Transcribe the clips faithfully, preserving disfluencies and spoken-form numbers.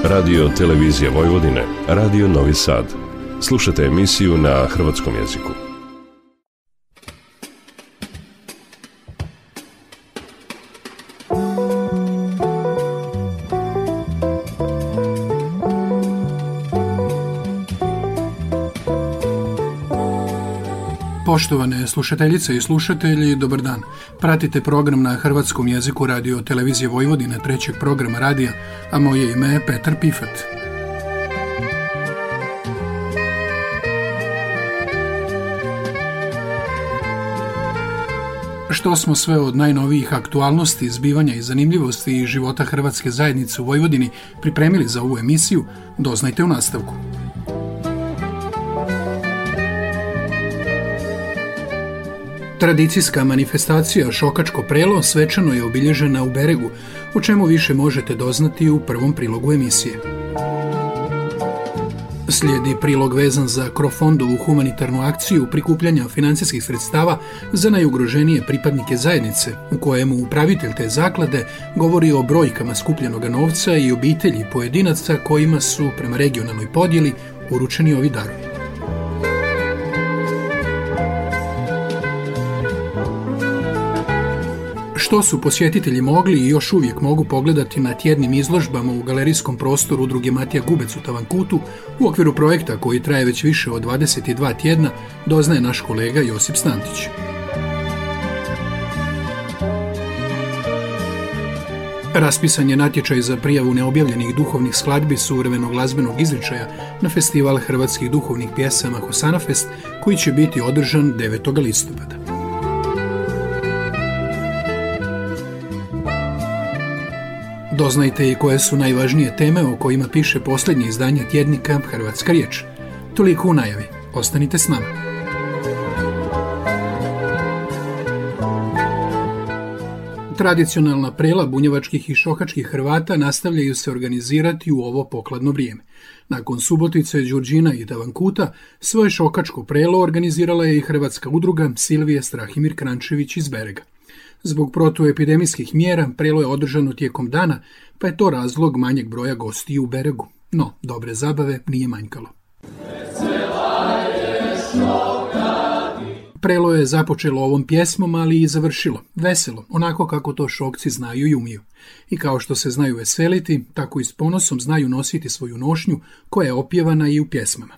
Radio Televizija Vojvodine, Radio Novi Sad. Slušajte emisiju na hrvatskom jeziku. Poštovane slušateljice i slušatelji, dobar dan. Pratite program na hrvatskom jeziku Radio Televizije Vojvodine, trećeg programa radija, a moje ime je Petar Pifat. Što smo sve od najnovijih aktualnosti, zbivanja i zanimljivosti i života hrvatske zajednice u Vojvodini pripremili za ovu emisiju, doznajte u nastavku. Tradicijska manifestacija Šokačko prelo svečano je obilježena u Beregu, o čemu više možete doznati u prvom prilogu emisije. Slijedi prilog vezan za Krofondovu humanitarnu akciju prikupljanja financijskih sredstava za najugroženije pripadnike zajednice, u kojemu upravitelj te zaklade govori o brojkama skupljenog novca i obitelji pojedinaca kojima su, prema regionalnoj podjeli, uručeni ovi darovi. Što su posjetitelji mogli i još uvijek mogu pogledati na tjednim izložbama u galerijskom prostoru Udruge Matija Gubec u Tavankutu u okviru projekta koji traje već više od dvadeset dva tjedna, doznaje naš kolega Josip Stantić. Raspisan je natječaj za prijavu neobjavljenih duhovnih skladbi suvremenog glazbenog izričaja na festival hrvatskih duhovnih pjesama Hosanafest, koji će biti održan devetog listopada. Doznajte i koje su najvažnije teme o kojima piše posljednje izdanje tjednika Hrvatska riječ. Toliko u najavi. Ostanite s nama. Tradicionalna prela bunjevačkih i šokačkih Hrvata nastavljaju se organizirati u ovo pokladno vrijeme. Nakon Subotice, Đurđina i Tavankuta, svoje šokačko prelo organizirala je i hrvatska udruga Silvije Strahimir Krančević iz Berega. Zbog protuepidemijskih mjera prelo je održano tijekom dana, pa je to razlog manjeg broja gostiju u Beregu. No, dobre zabave nije manjkalo. Prelo je započelo ovom pjesmom, ali i završilo. Veselo, onako kako to šokci znaju i umiju. I kao što se znaju veseliti, tako i s ponosom znaju nositi svoju nošnju, koja je opjevana i u pjesmama.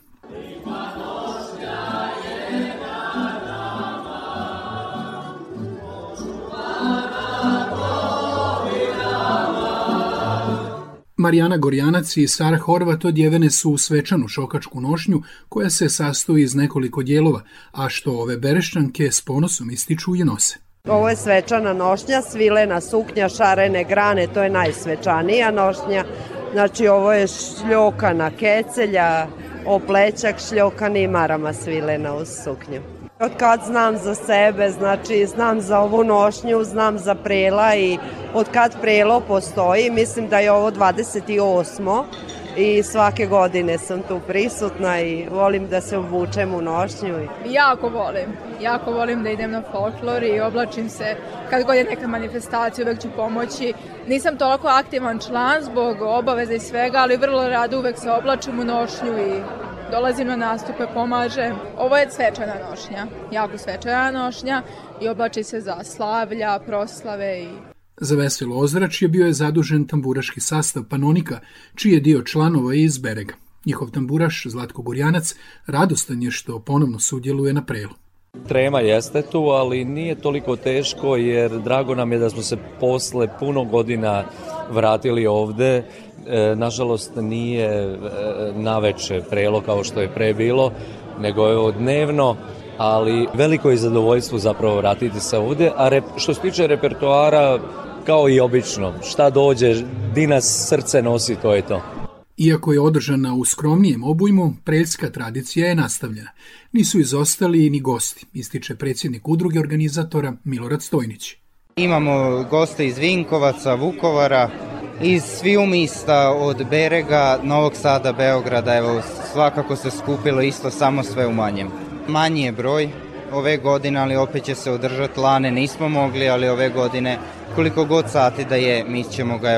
Marijana Gorjanac i Sara Horvat odjevene su u svečanu šokačku nošnju koja se sastoji iz nekoliko dijelova, a što ove Berešćanke s ponosom ističu i nose. Ovo je svečana nošnja, svilena suknja, šarene grane, to je najsvečanija nošnja. Znači ovo je šljokana kecelja, oplećak šljokan i marama svilena uz suknju. Od kad znam za sebe, znači znam za ovu nošnju, znam za prela i od kad prelo postoji, mislim da je ovo dvadeset osmo i svake godine sam tu prisutna i volim da se obučem u nošnju. Jako volim, jako volim da idem na folklor i oblačim se kad god je neka manifestacija, uvek ću pomoći. Nisam toliko aktivan član zbog obaveza i svega, ali vrlo rado uvek se oblačim u nošnju i dolazim na nastupe, pomažem. Ovo je svečana nošnja, jako svečana nošnja i oblači se za slavlja, proslave. I... Za veselo ozračje bio je zadužen tamburaški sastav Panonika, čiji je dio članova iz Berega. Njihov tamburaš, Zlatko Gorjanac, radostan je što ponovno sudjeluje na prelu. Trema jeste tu, ali nije toliko teško jer drago nam je da smo se posle puno godina vratili ovde. E, nažalost nije e, naveče prelo kao što je pre bilo, nego je dnevno, ali veliko je zadovoljstvo zapravo vratiti se ovde. A rep, što se tiče repertoara, kao i obično, šta dođe, di nas srce nosi, to je to. Iako je održana u skromnijem obujmu, preljska tradicija je nastavljena. Nisu izostali ni gosti, ističe predsjednik udruge organizatora Milorad Stojnić. Imamo goste iz Vinkovaca, Vukovara, iz sviju mista od Berega, Novog Sada, Beograda, evo svakako se skupilo isto, samo sve u manjem. Manji je broj ove godine, ali opet će se održati. Lane nismo mogli, ali ove godine koliko god sati da je, mi ćemo ga evo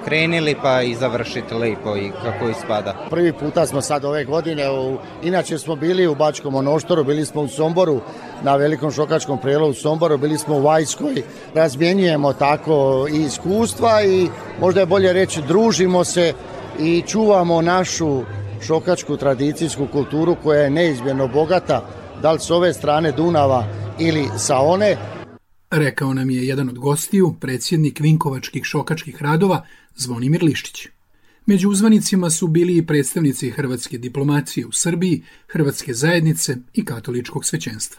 krenili pa i završiti lepo i kako ispada. Prvi puta smo sad ove godine, u, inače smo bili u Bačkom Monoštoru, bili smo u Somboru, na Velikom šokačkom prelovu u Somboru, bili smo u Vajskoj, razmjenjujemo tako i iskustva i možda je bolje reći družimo se i čuvamo našu šokačku tradicijsku kulturu koja je neizmjerno bogata, da li s ove strane Dunava ili sa one. Rekao nam je jedan od gostiju, predsjednik Vinkovačkih šokačkih radova, Zvonimir Liščić. Među uzvanicima su bili i predstavnici hrvatske diplomacije u Srbiji, hrvatske zajednice i katoličkog svećenstva.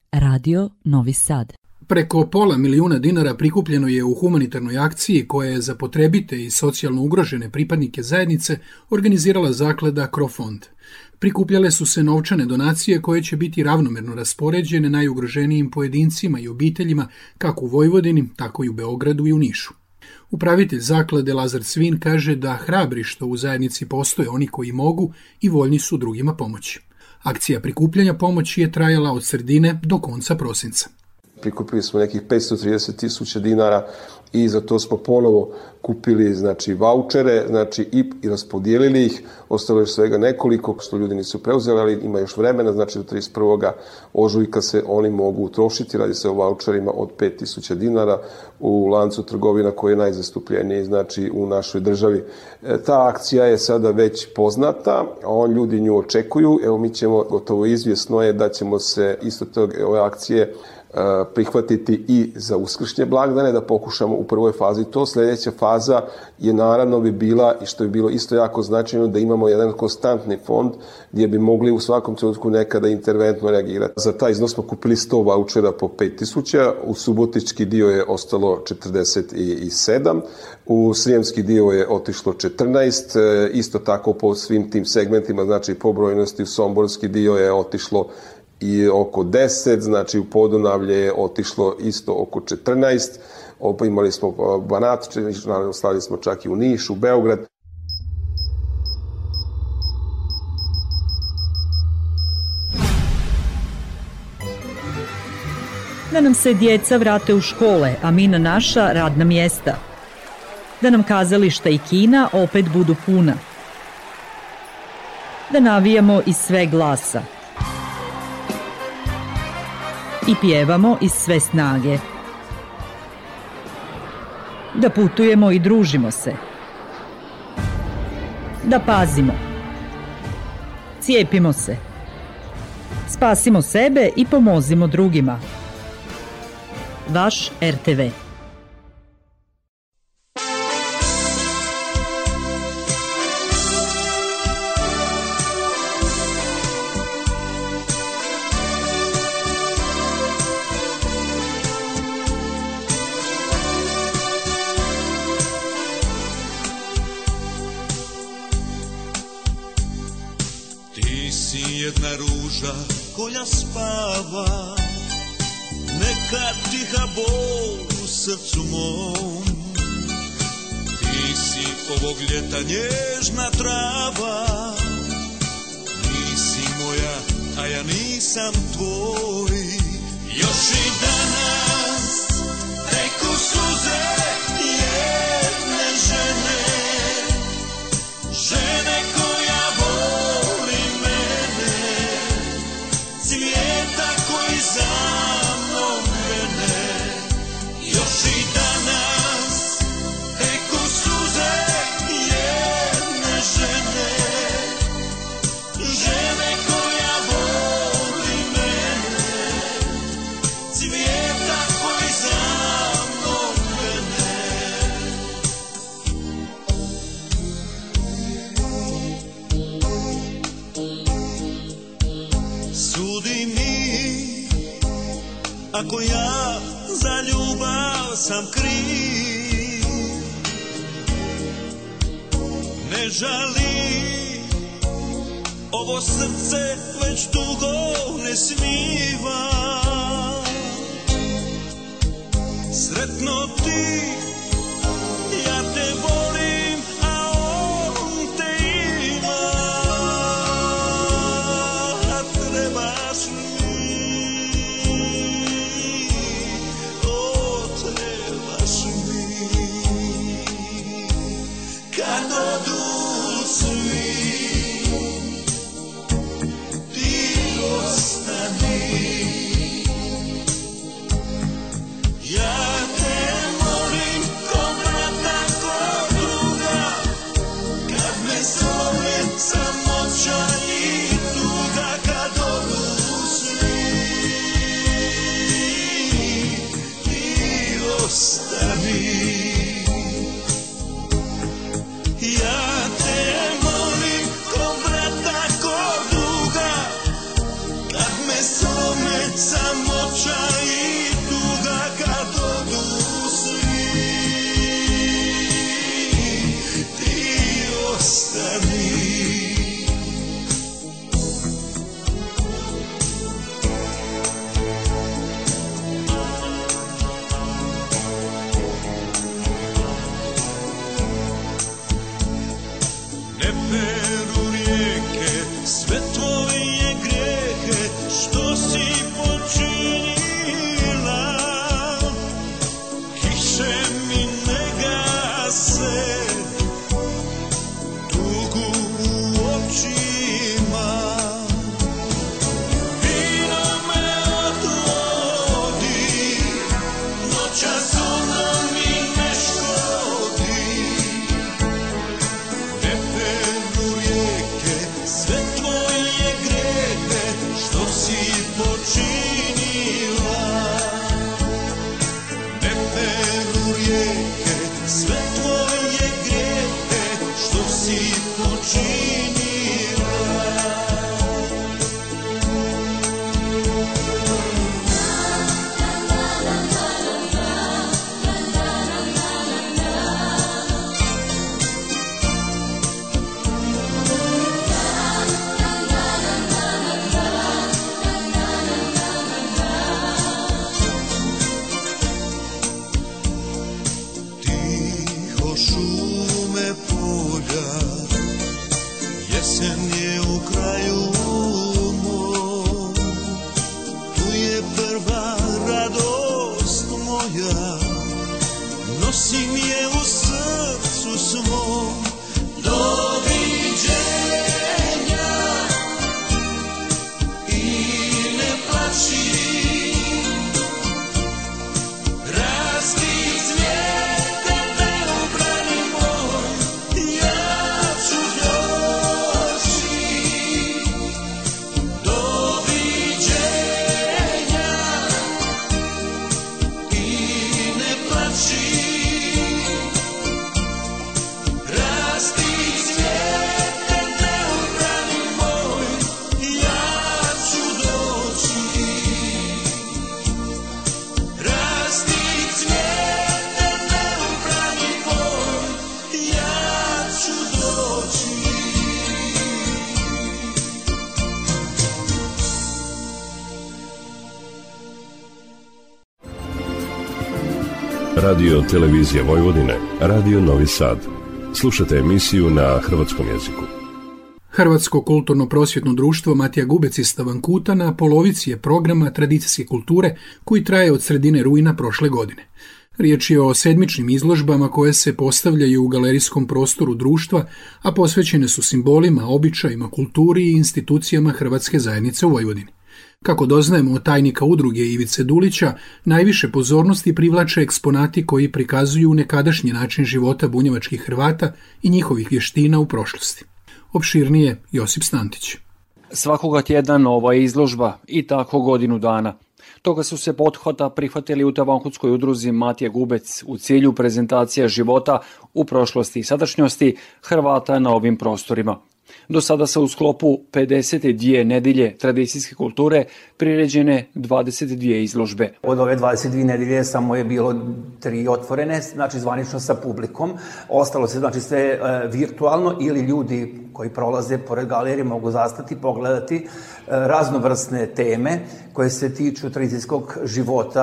Radio Novi Sad. Preko pola milijuna dinara prikupljeno je u humanitarnoj akciji koja je za potrebite i socijalno ugrožene pripadnike zajednice organizirala zaklada Crofond. Prikupljale su se novčane donacije koje će biti ravnomerno raspoređene najugroženijim pojedincima i obiteljima kako u Vojvodini, tako i u Beogradu i u Nišu. Upravitelj zaklade Lazar Cvin kaže da hrabri što u zajednici postoje oni koji mogu i voljni su drugima pomoći. Akcija prikupljanja pomoći je trajala od sredine do konca prosinca. Prikupili smo nekih petsto trideset tisuća dinara i za to smo ponovo kupili znači vaučere, znači i, i raspodijelili ih. Ostalo je svega nekoliko što ljudi nisu preuzeli, ali ima još vremena, znači do trideset prvog ožujka se oni mogu utrošiti. Radi se o vaučerima od pet tisuća dinara u lancu trgovina koji je najzastupljeniji znači u našoj državi. E, ta akcija je sada već poznata, a on ljudi nju očekuju. Evo mi ćemo, gotovo izvjesno je da ćemo se isto tog ove akcije prihvatiti i za uskršnje blagdane, da pokušamo u prvoj fazi to. Sljedeća faza je naravno bi bila, i što je bilo isto jako značajno, da imamo jedan konstantni fond gdje bi mogli u svakom trenutku nekada interventno reagirati. Za taj iznos smo kupili sto vaučera po pet tisuća, u subotički dio je ostalo četrdeset sedam, u srijemski dio je otišlo četrnaest, isto tako po svim tim segmentima, znači po brojnosti u somborski dio je otišlo i oko deset, znači u Podunavlje je otišlo isto oko četrnaest, imali smo Banat, stavili smo čak i u Niš, u Beograd. Da nam se djeca vrate u škole, a mi na naša radna mjesta. Da nam kazališta i kina opet budu puna. Da navijamo iz sve glasa. I pjevamo iz sve snage. Da putujemo i družimo se. Da pazimo. Cijepimo se. Spasimo sebe i pomozimo drugima. Vaš R T V. Jedna ruža koja spava, neka tiha bol u srcu mom. Ti si ovog ljeta nježna trava, nisi moja, a ja nisam tvoj. Još i danas teku suze jedne žene, žene koja voli mene, cvijeta koji za mnom vene. Još i danas teku suze jedne žene, žene koja voli mene, cvijeta koji za mnom vene. Sudi mi, ako ja za ljubav sam kriv, ne žali, ovo srce već dugo ne smiva. Sretno ti, ja te volim, a on te ima. A trebaš mi, o trebaš mi. kad odu svi, ti ostani. Ja te molim ko brata, ko druga, kad me zove samoća i tuga, kad odu svi, ti ostani. Ja te molim ko brata, ko druga, kad me zove samoća i tuga, kad odu svi, ti ostani. Ne peru rijeke sve tvoje grehe što si počinila, kiše mi ne gase tugu u očima, vino me odvodi, noćas ono mi ne škodi. Ne peru rijeke sve tvoje grehe što si počinila, ne peru rijeke sve tvoje grehe što si počinila. Tiho šume polja, jesen je u kraju mom, tu je prva radost moja, nosim je u srcu svom. Doviđenja i ne plači, rasti cvijete me ubrani moj, ja ću doći. Doviđenja i ne plači, rasti cvijete me ubrani moj, ja ću doći. Rasti cvijete me ubrani moj, ja ću doći. Radio Televizija Vojvodine, Radio Novi Sad. Slušajte emisiju na hrvatskom jeziku. Hrvatsko kulturno-prosvjetno društvo Matija Gubec iz Stavankuta na polovici je programa tradicijske kulture koji traje od sredine rujna prošle godine. Riječ je o sedmičnim izložbama koje se postavljaju u galerijskom prostoru društva, a posvećene su simbolima, običajima, kulturi i institucijama Hrvatske zajednice u Vojvodini. Kako doznajemo od tajnika udruge Ivice Dulića, najviše pozornosti privlače eksponati koji prikazuju nekadašnji način života bunjevačkih Hrvata i njihovih vještina u prošlosti. Opširnije Josip Stantić. Svakoga tjedan ova izložba i tako godinu dana. Toga su se pothvata prihvatili u Tavankutskoj udruzi Matija Gubec u cilju prezentacija života u prošlosti i sadašnjosti Hrvata na ovim prostorima. Do sada se u sklopu pedeset dvije nedjelje tradicijske kulture priređene dvadeset dvije izložbe. Od ove dvadeset dvije nedjelje samo je bilo tri otvorene, znači zvanično sa publikom. Ostalo se znači sve e, virtualno ili ljudi koji prolaze pored galerije mogu zastati, pogledati e, raznovrsne teme koje se tiču tradicijskog života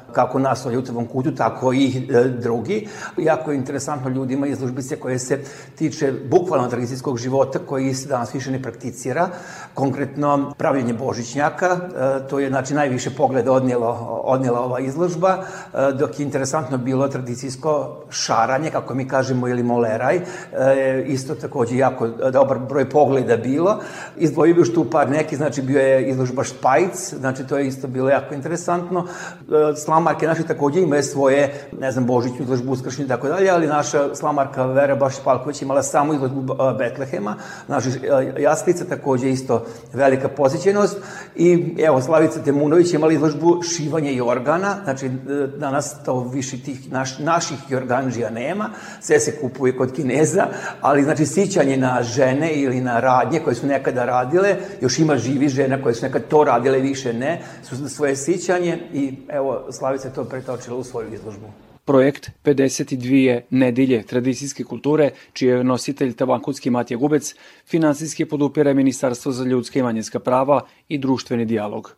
kako nas u Ljutovom kutu, tako i e, drugi. Jako je interesantno ljudima izložbice koje se tiče bukvalno tradicijskog života koji se danas više ne prakticira. Konkretno pravljenje božićnjaka, e, to je znači najviše pogleda odnijelo, odnijela ova izložba, e, dok je interesantno bilo tradicijsko šaranje, kako mi kažemo, ili moleraj. E, isto takođe jako dobar broj pogleda bilo. Izdvojio bi još tu par neki, znači bio je izložba Špajc, znači to je isto bilo jako interesantno. E, slamarke naši takođe imaju svoje, ne znam, božićnu izložbu, uskršnju i tako dalje, ali naša slamarka Vera Bašić-Palković imala samo izložbu Betlehema, naša jaslica takođe isto velika posjećenost i evo Slavica Temunović imala izložbu šivanje jorgana, znači danas to više tih naš, naših jorganđija nema, sve se kupuje kod Kineza, ali znači sićanje na žene ili na radnje koje su nekada radile, još ima živi žena koje su nekad to radile, više ne, su svoje sićanje i evo Slavica je to pretočila u svoju izložbu. Projekt pedeset dvije nedelje tradicijske kulture, čiji je nositelj Tavankutski Matija Gubec, finansijski podupire Ministarstvo za ljudska i manjinska prava i društveni dijalog.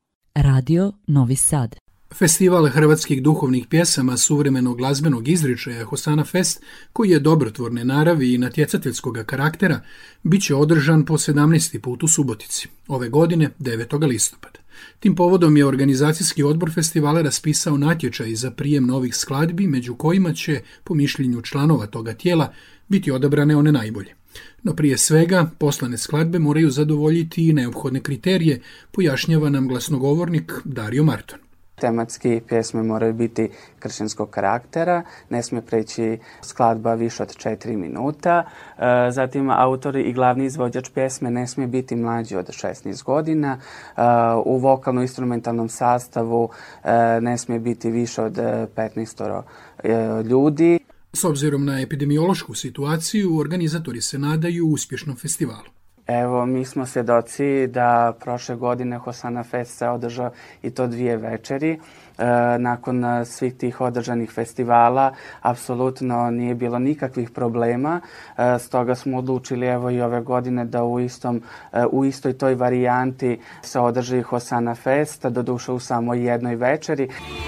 Radio Novi Sad. Festival hrvatskih duhovnih pjesama suvremenog glazbenog izričaja Hosana Fest, koji je dobrotvorne naravi i natjecateljskog karaktera, bit će održan po sedamnaesti put u Subotici, ove godine devetog listopada. Tim povodom je organizacijski odbor festivala raspisao natječaj za prijem novih skladbi, među kojima će, po mišljenju članova toga tijela, biti odabrane one najbolje. No prije svega, poslane skladbe moraju zadovoljiti i neophodne kriterije, pojašnjava nam glasnogovornik Dario Marton. Tematski pjesme moraju biti kršćanskog karaktera, ne smije preći skladba više od četiri minuta. Zatim autori i glavni izvođač pjesme ne smije biti mlađi od šesnaest godina. U vokalno-instrumentalnom sastavu ne smije biti više od petnaest ljudi. S obzirom na epidemiološku situaciju, organizatori se nadaju uspješnom festivalu. Evo, mi smo svjedoci da prošle godine Hosana Fest se održao i to dvije večeri. E, nakon svih tih održanih festivala apsolutno nije bilo nikakvih problema. E, stoga smo odlučili evo i ove godine da u, istom, e, u istoj toj varijanti se održi Hosana Fest, doduše u samo jednoj večeri.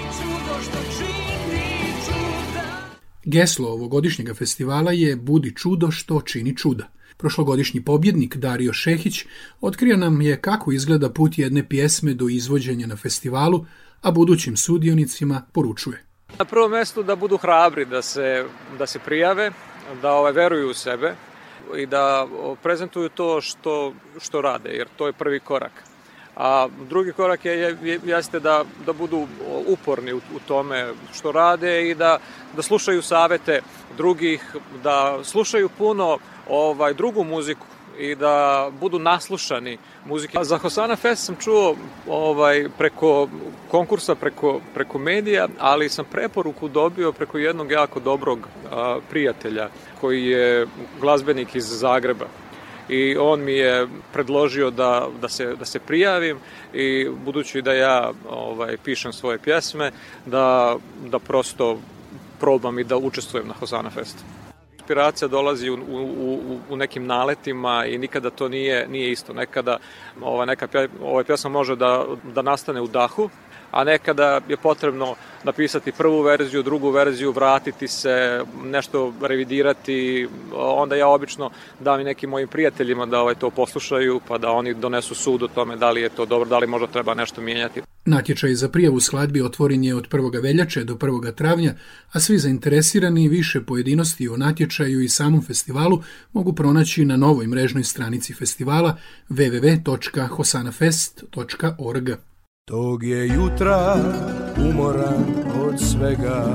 Geslo ovogodišnjeg festivala je Budi čudo što čini čuda. Prošlogodišnji pobjednik Dario Šehić otkrio nam je kako izgleda put jedne pjesme do izvođenja na festivalu, a budućim sudionicima poručuje. Na prvom mjestu da budu hrabri, da se, da se prijave, da ovaj, veruju u sebe i da prezentuju to što, što rade, jer to je prvi korak. A drugi korak je, je, jeste da, da budu uporni u, u tome što rade i da, da slušaju savete drugih, da slušaju puno ovaj, drugu muziku i da budu naslušani muzike. Za Hosana Fest sam čuo ovaj, preko konkursa, preko, preko medija, ali sam preporuku dobio preko jednog jako dobrog a, prijatelja koji je glazbenik iz Zagreba. I on mi je predložio da, da, se, da se prijavim i budući da ja ovaj, pišem svoje pjesme, da, da prosto probam i da učestvujem na Hosana Festu. Inspiracija dolazi u, u, u nekim naletima i nikada to nije, nije isto. Nekada ova, neka pje, ova pjesma može da, da nastane u dahu, a nekada je potrebno napisati prvu verziju, drugu verziju, vratiti se, nešto revidirati. Onda ja obično dam i nekim mojim prijateljima da ovaj to poslušaju, pa da oni donesu sud o tome da li je to dobro, da li možda treba nešto mijenjati. Natječaj za prijavu skladbi otvoren je od prvog veljače do prvog travnja, a svi zainteresirani više pojedinosti o natječaju i samom festivalu mogu pronaći na novoj mrežnoj stranici festivala w w w točka hosanafest točka org. Tog je jutra umoran od svega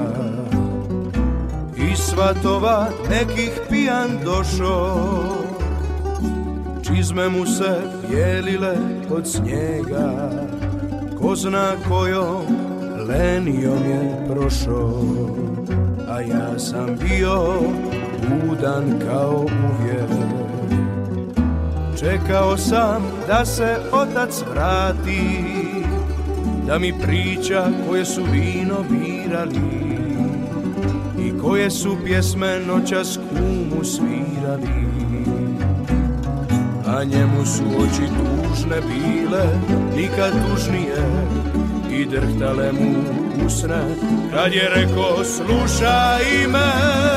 i svatova nekih pijan došo, čizme mu se pjelile od snijega, ko zna kojom lenijom je prošao, a ja sam bio budan kao uvijek. Čekao sam da se otac vrati, da mi priča koje su vino birali i koje su pjesme noćas kumu svirali. A njemu su oči tužne bile, nikad tužnije, i drhtale mu usne, kad je reko slušaj me.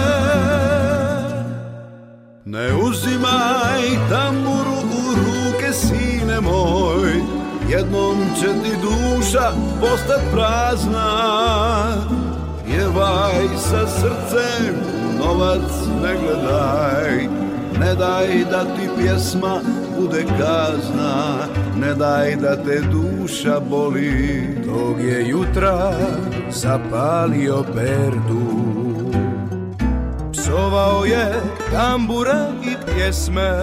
Ne uzimaj tamburu u ruke, sine moj, jednom će ti duša postat prazna. Pjevaj sa srcem, novac ne gledaj, ne daj da ti pjesma bude kazna, ne daj da te duša boli. Tog je jutra zapalio perdu, psovao je tambura i pjesme,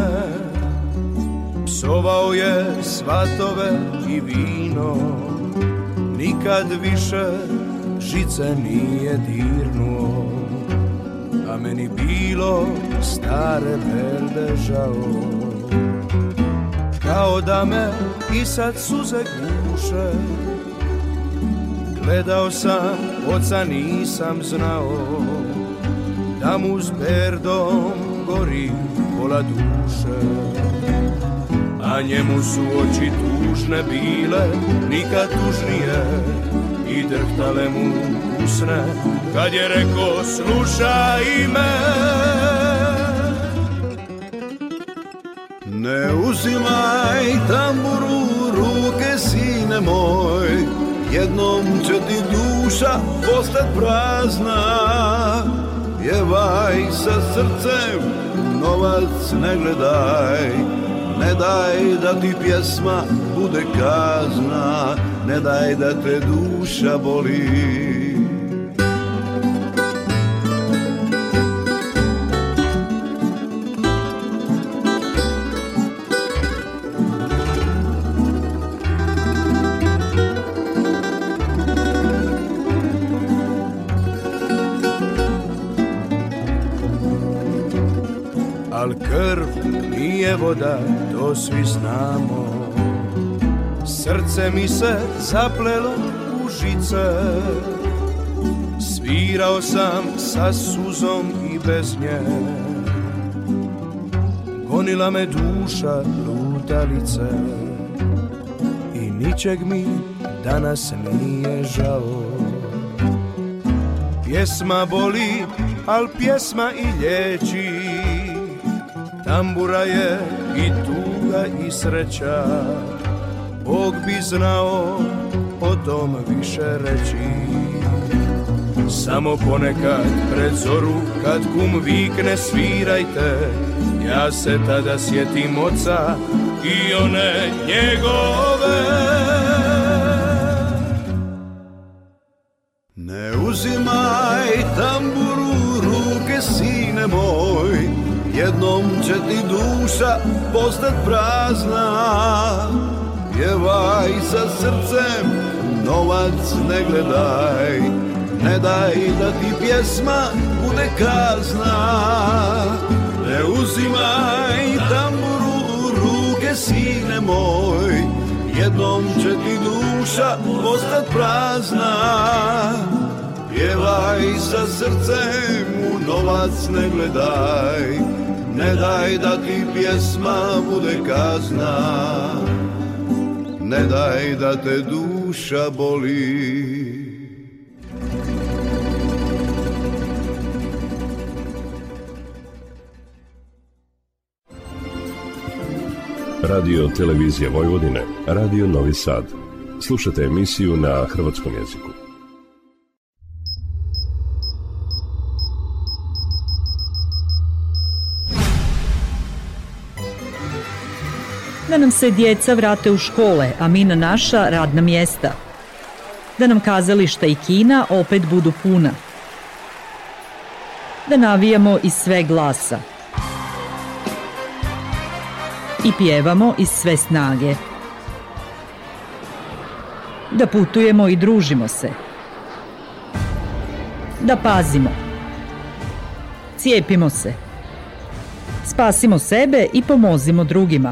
psovao je svatove i vino, nikad više žice nije dirnuo, a meni bilo stare berde žao. Kao da me i sad suze guše, gledao sam, oca nisam znao, da mu s berdom gori pola duše. A njemu su oči tužne bile, nikad tužnije, i drhtale mu usne, kad je reko slušaj me. Ne uzimaj tamburu u ruke, sine moj, jednom će ti duša postat prazna. Pjevaj sa srcem, novac ne gledaj, ne daj da ti pjesma bude kazna, ne daj da te duša boli. Al krv nije voda, to svi znamo, srce mi se zaplelo u žice, svirao sam sa suzom i bez nje, gonila me duša lutalice i ničeg mi danas nije žao. Pjesma boli, al pjesma i liječi, tambura je i tuga i sreća, Bog bi znao o tom više reći. Samo ponekad pred zoru kad kum vikne svirajte, ja se tada sjetim oca i one njegove. Ne uzimaj tamburu u ruke, sine moj, jednom će ti duša postat prazna. Pjevaj sa srcem, novac ne gledaj, ne daj da ti pjesma bude kazna. Ne uzimaj tamburu u ruke, sine moj, jednom će ti duša postat prazna. Pjevaj sa srcem, u novac ne gledaj, ne daj da ti pjesma bude kazna, ne daj da te duša boli. Radio Televizija Vojvodine, Radio Novi Sad. Slušajte emisiju na hrvatskom jeziku. Da nam se djeca vrate u škole, a mi na naša radna mjesta. Da nam kazališta i kina opet budu puna. Da navijamo iz sve glasa. I pjevamo iz sve snage. Da putujemo i družimo se. Da pazimo. Cijepimo se. Spasimo sebe i pomozimo drugima.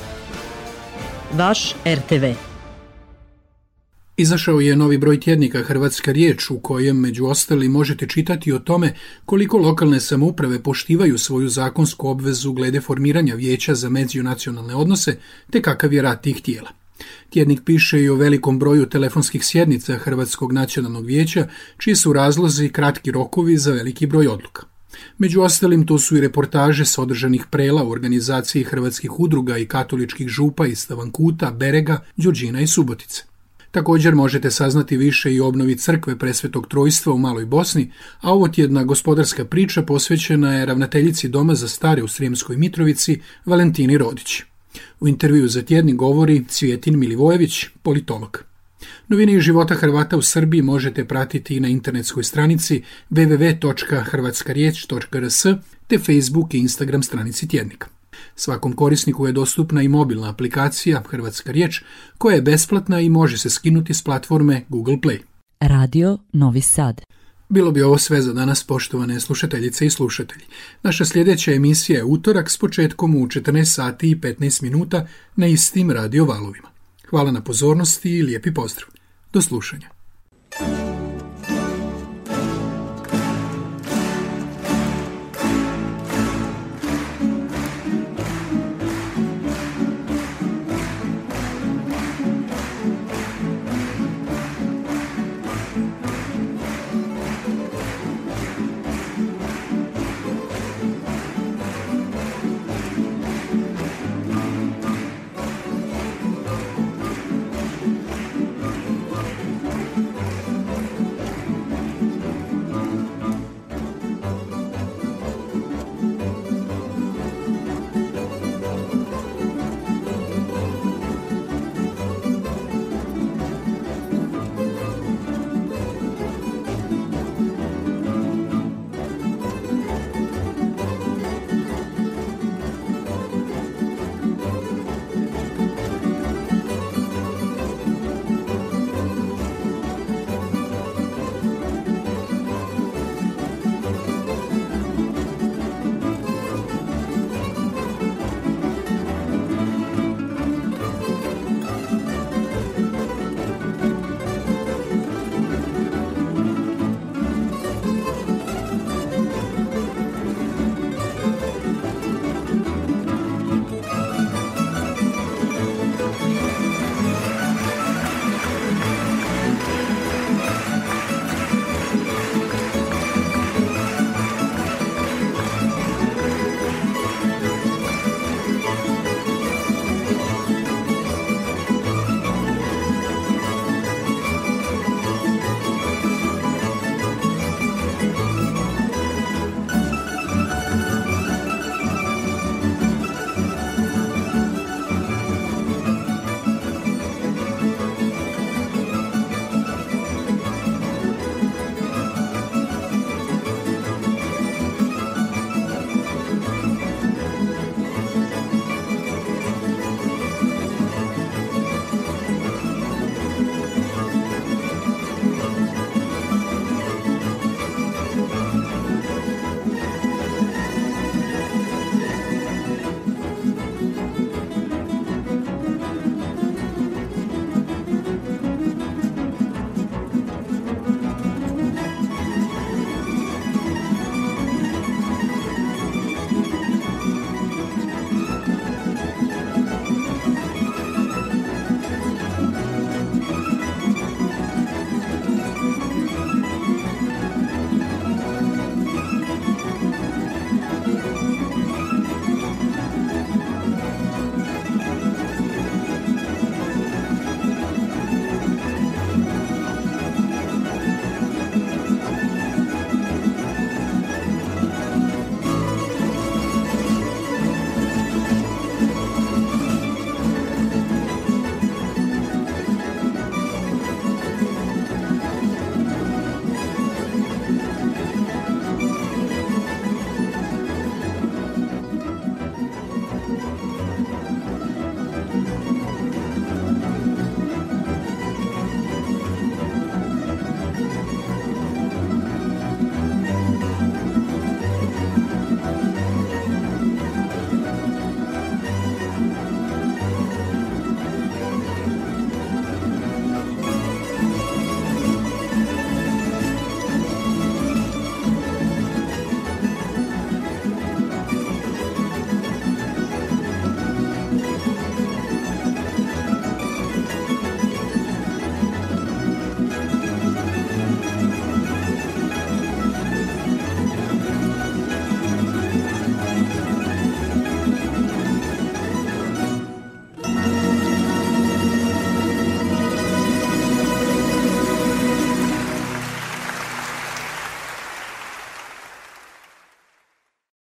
Vaš er te ve. Izašao je novi broj tjednika Hrvatska riječ u kojem među ostali možete čitati o tome koliko lokalne samouprave poštivaju svoju zakonsku obvezu glede formiranja vijeća za međunacionalne odnose te kakav je rad tih tijela. Tjednik piše i o velikom broju telefonskih sjednica Hrvatskog nacionalnog vijeća, čiji su razlozi kratki rokovi za veliki broj odluka. Među ostalim tu su i reportaže s održanih prela u organizaciji hrvatskih udruga i katoličkih župa iz Stavankuta, Berega, Đurđina i Subotice. Također možete saznati više i o obnovi crkve Presvetog Trojstva u Maloj Bosni, a ovo tjedna gospodarska priča posvećena je ravnateljici Doma za stare u Srijemskoj Mitrovici, Valentini Rodić. U intervju za tjednik govori Cvijetin Milivojević, politolog. Novine iz života Hrvata u Srbiji možete pratiti i na internetskoj stranici w w w točka hrvatska riječ točka r s te Facebook i Instagram stranici tjednika. Svakom korisniku je dostupna i mobilna aplikacija Hrvatska riječ, koja je besplatna i može se skinuti s platforme Google Play. Radio Novi Sad. Bilo bi ovo sve za danas, poštovane slušateljice i slušatelji. Naša sljedeća emisija je utorak s početkom u četrnaest sati i petnaest minuta na istim radio valovima. Hvala na pozornosti i lijepi pozdrav. Do slušanja.